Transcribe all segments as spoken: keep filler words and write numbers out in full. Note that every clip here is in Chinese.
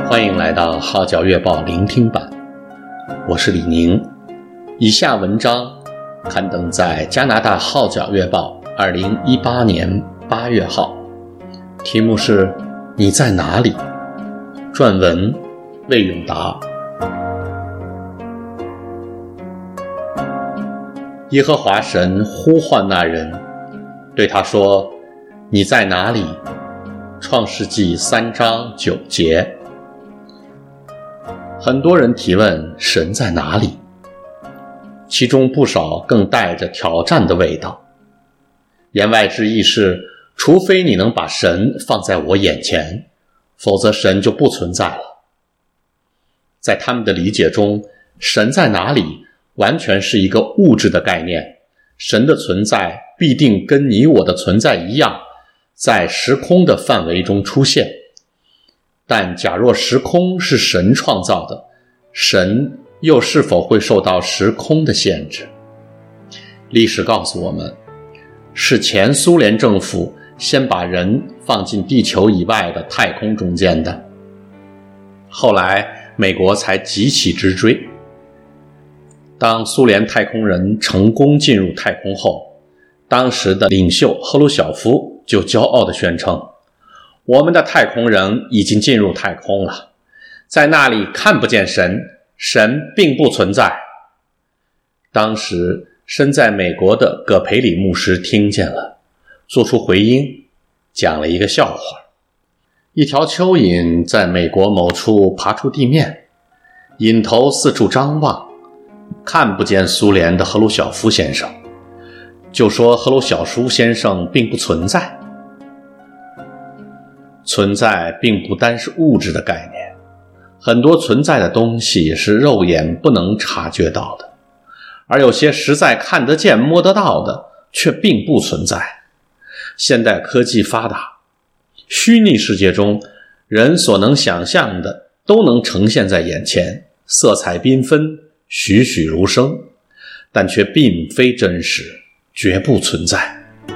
欢迎来到号角月报聆听版，我是李宁。以下文章刊登在加拿大号角月报二零一八年八月号，题目是你在哪里？撰文魏永达。耶和华神呼唤那人，对他说：你在哪里？创世纪三章九节。很多人提问神在哪里，其中不少更带着挑战的味道。言外之意是，除非你能把神放在我眼前，否则神就不存在了。在他们的理解中，神在哪里完全是一个物质的概念，神的存在必定跟你我的存在一样，在时空的范围中出现。但假若时空是神创造的，神又是否会受到时空的限制？历史告诉我们，是前苏联政府先把人放进地球以外的太空中间的，后来美国才急起直追。当苏联太空人成功进入太空后，当时的领袖赫鲁晓夫就骄傲地宣称，我们的太空人已经进入太空了，在那里看不见神，神并不存在。当时身在美国的葛培里牧师听见了，做出回应，讲了一个笑话。一条蚯蚓在美国某处爬出地面，引头四处张望，看不见苏联的赫鲁晓夫先生，就说赫鲁晓夫先生并不存在。存在并不单是物质的概念，很多存在的东西是肉眼不能察觉到的，而有些实在看得见摸得到的却并不存在。现代科技发达，虚拟世界中人所能想象的都能呈现在眼前，色彩缤纷，栩栩如生，但却并非真实，绝不存在。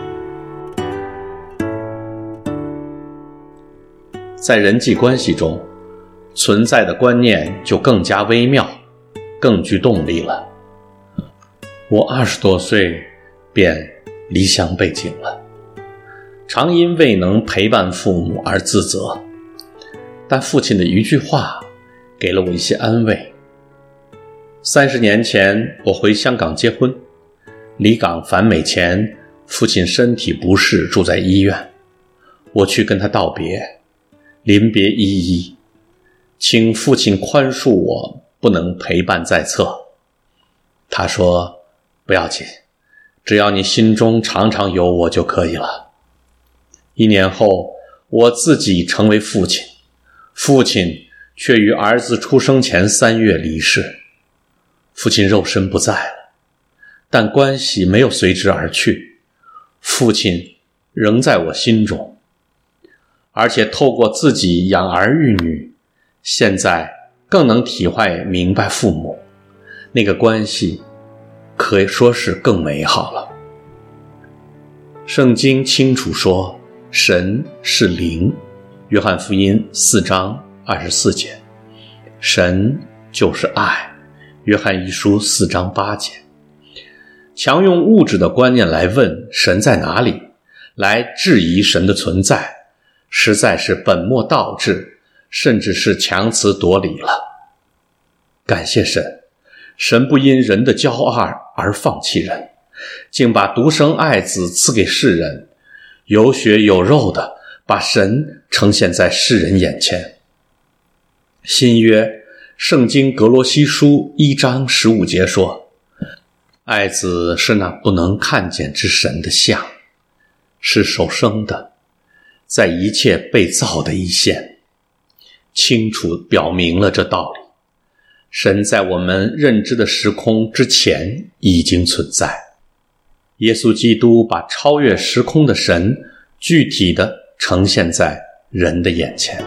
在人际关系中，存在的观念就更加微妙，更具动力了。我二十多岁便离乡背井了，常因未能陪伴父母而自责，但父亲的一句话给了我一些安慰。三十年前我回香港结婚，离港返美前，父亲身体不适住在医院，我去跟他道别，临别依依，请父亲宽恕我不能陪伴在侧。他说，不要紧，只要你心中常常有我就可以了。一年后，我自己成为父亲，父亲却于儿子出生前三月离世。父亲肉身不在了，但关系没有随之而去，父亲仍在我心中。而且透过自己养儿育女，现在更能体会明白父母那个关系，可以说是更美好了。圣经清楚说，神是灵，约翰福音四章二十四节，神就是爱，约翰一书四章八节。强用物质的观念来问神在哪里，来质疑神的存在，实在是本末倒置，甚至是强词夺理了。感谢神，神不因人的骄傲而放弃人，竟把独生爱子赐给世人，有血有肉的把神呈现在世人眼前。新约圣经格罗西书一章十五节说，爱子是那不能看见之神的像，是首生的，在一切被造的一线，清楚表明了这道理。神在我们认知的时空之前已经存在，耶稣基督把超越时空的神具体地呈现在人的眼前。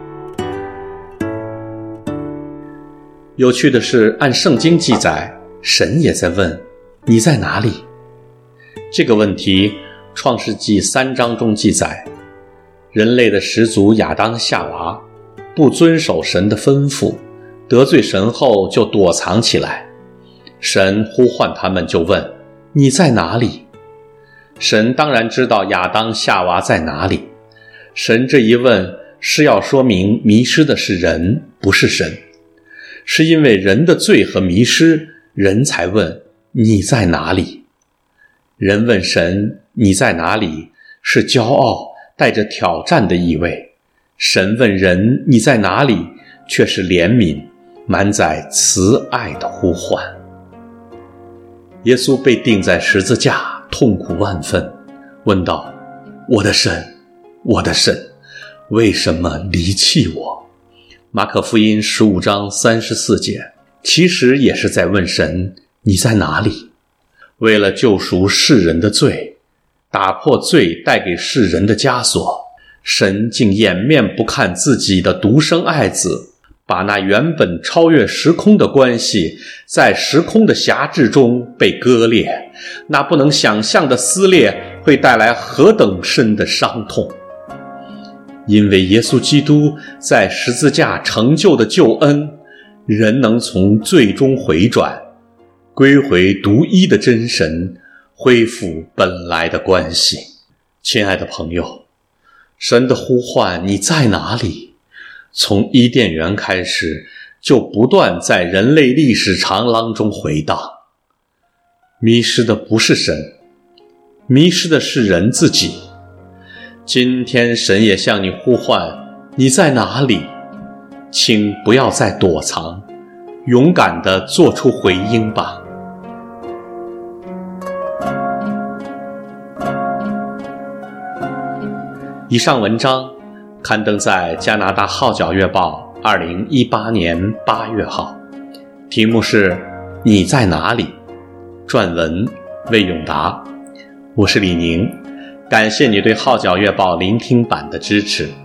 有趣的是，按圣经记载，神也在问，你在哪里？这个问题创世纪三章中记载，人类的始祖亚当夏娃不遵守神的吩咐，得罪神后就躲藏起来。神呼唤他们就问：你在哪里？神当然知道亚当夏娃在哪里。神这一问是要说明迷失的是人，不是神。是因为人的罪和迷失，人才问你在哪里。人问神你在哪里，是骄傲带着挑战的意味。神问人你在哪里，却是怜悯满载慈爱的呼唤。耶稣被钉在十字架，痛苦万分，问道：我的神，我的神，为什么离弃我？马可福音十五章三十四节，其实也是在问神你在哪里。为了救赎世人的罪，打破罪带给世人的枷锁，神竟掩面不看自己的独生爱子，把那原本超越时空的关系，在时空的辖制中被割裂。那不能想象的撕裂会带来何等深的伤痛。因为耶稣基督在十字架成就的救恩，人能从罪中回转，归回独一的真神，恢复本来的关系。亲爱的朋友，神的呼唤你在哪里，从伊甸园开始就不断在人类历史长廊中回荡。迷失的不是神，迷失的是人自己。今天神也向你呼唤，你在哪里？请不要再躲藏，勇敢地做出回应吧。以上文章刊登在加拿大号角月报二零一八年八月号，题目是你在哪里？撰文魏永达。我是李宁，感谢你对号角月报聆听版的支持。